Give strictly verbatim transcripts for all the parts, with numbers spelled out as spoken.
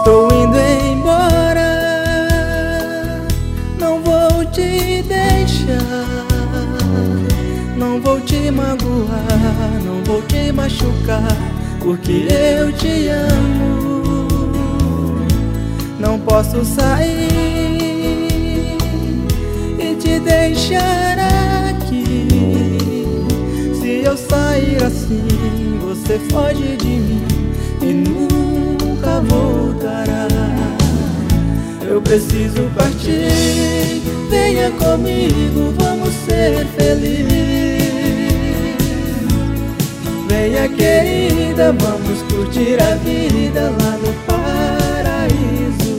Estou indo embora, não vou te deixar, não vou te magoar, não vou te machucar, porque eu te amo. Não posso sair e te deixar aqui. Se eu sair assim, você foge de mim e nunca voltará. Eu preciso partir, venha comigo, vamos ser felizes. Venha querida, vamos curtir a vida lá no paraíso.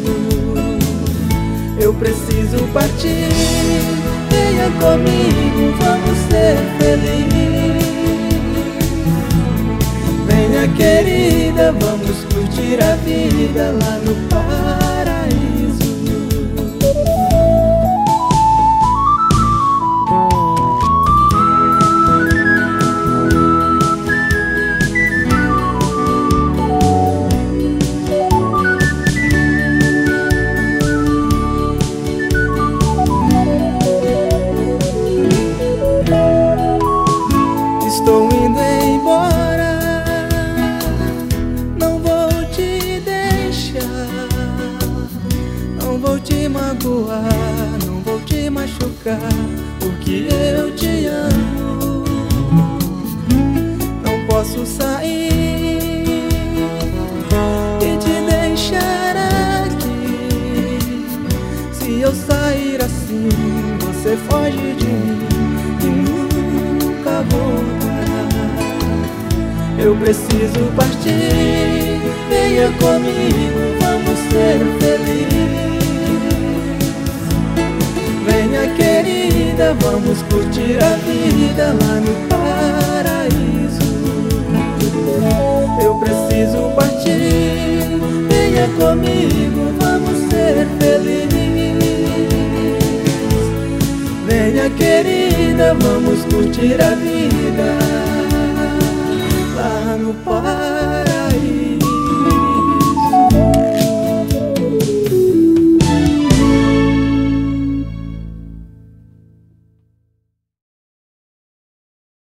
Eu preciso partir, venha comigo, vamos ser felizes. Venha querida, vamos curtir a vida lá no paraíso. Estou indo embora, não vou te deixar, não vou te magoar, não vou te machucar, porque eu te amo. Não posso sair e te deixar aqui. Se eu sair assim, você foge de mim e nunca voltará. Eu preciso partir, venha comigo, vamos ser felizes. Venha querida, vamos curtir a vida lá no paraíso. Eu preciso partir, venha comigo, vamos ser felizes. Venha querida, vamos curtir a vida.